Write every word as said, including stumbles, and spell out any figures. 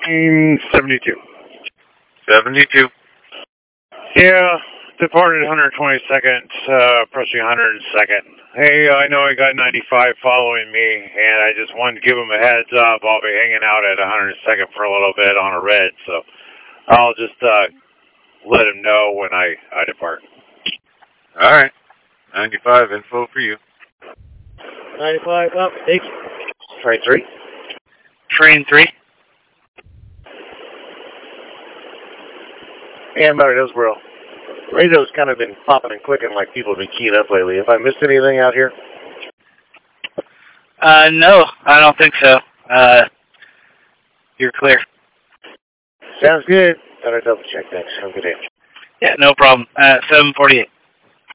train seventy-two. seventy-two. Yeah, departed one hundred twenty-second, uh, approaching one hundred second. Hey, I know I got ninety-five following me, and I just wanted to give him a heads up. I'll be hanging out at one hundred second for a little bit on a red, so I'll just uh, let him know when I, I depart. All right. ninety-five info for you. ninety-five up. Thank you. Train three. Train three. And Mary Hillsborough. Radio's kind of been popping and clicking like people have been keying up lately. Have I missed anything out here? Uh, no, I don't think so. Uh, you're clear. Sounds good. Gotta double check next. Have a good day. Yeah, no problem. Uh, seven forty-eight.